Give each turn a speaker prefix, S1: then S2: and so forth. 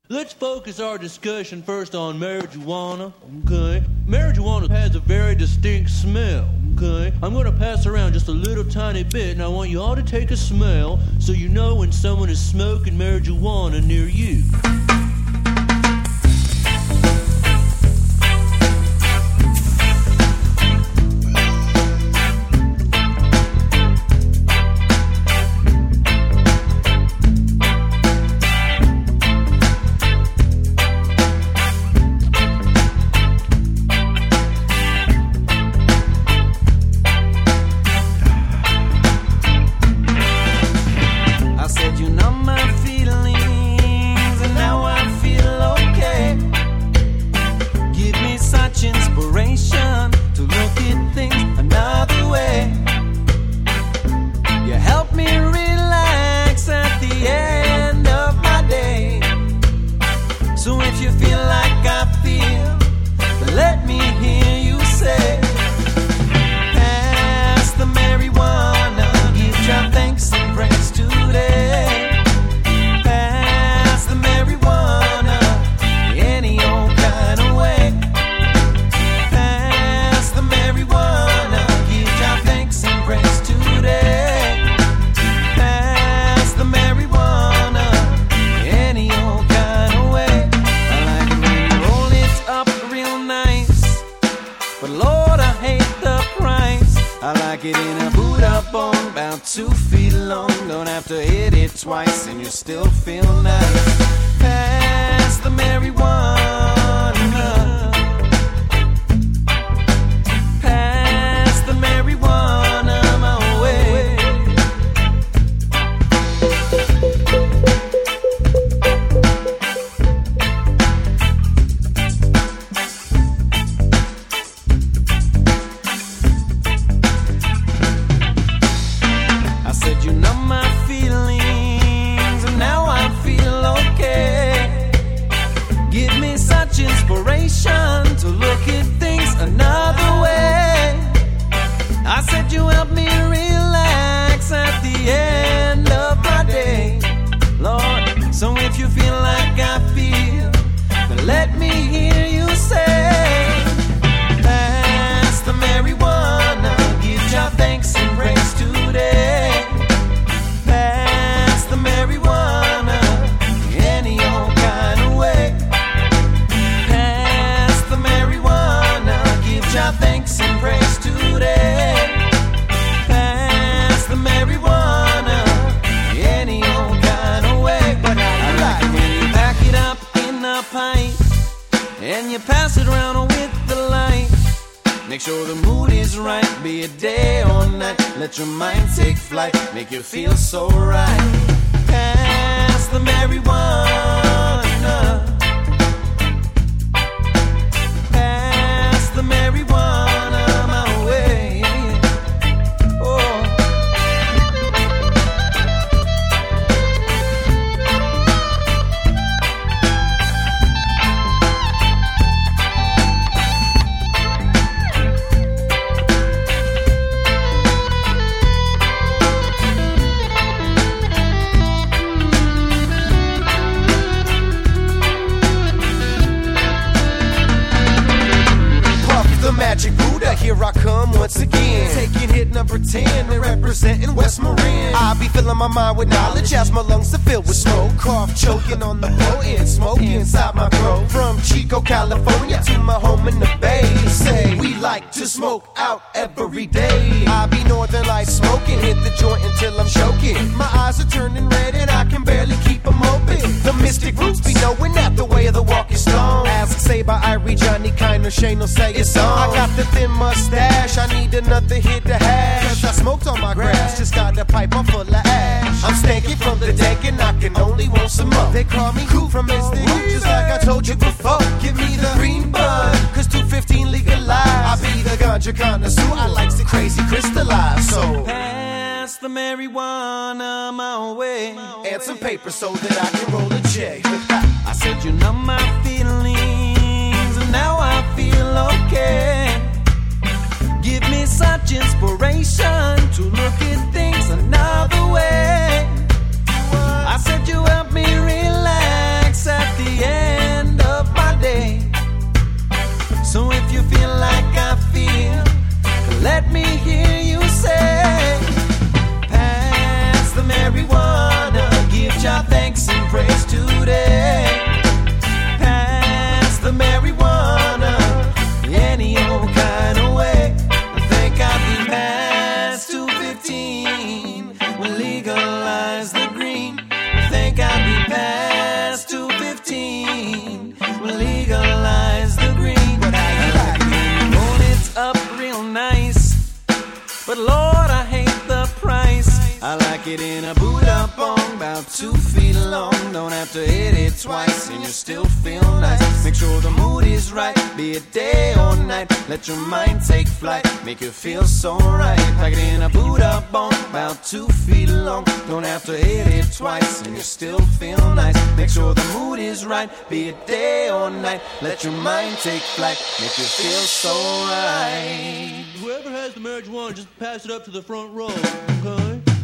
S1: Let's focus our discussion first on marijuana, okay? Marijuana has a very distinct smell, okay? I'm gonna pass around just a little tiny bit, and I want you all to take a smell so you know when someone is smoking marijuana near you.
S2: So that I can roll a J. I said you know my feelings, and now I feel okay. Give me such inspiration to look at things another way. I said you help me relax at the 2 feet long. Don't have to hit it twice and you still feel nice. Make sure the mood is right, be it day or night. Let your mind take flight, make you feel so right. Pack it in a Buddha bomb, about 2 feet long. Don't have to hit it twice and you still feel nice. Make sure the mood is right, be it day or night. Let your mind take flight, make you feel so right.
S1: Whoever has the marijuana, just pass it up to the front row, okay?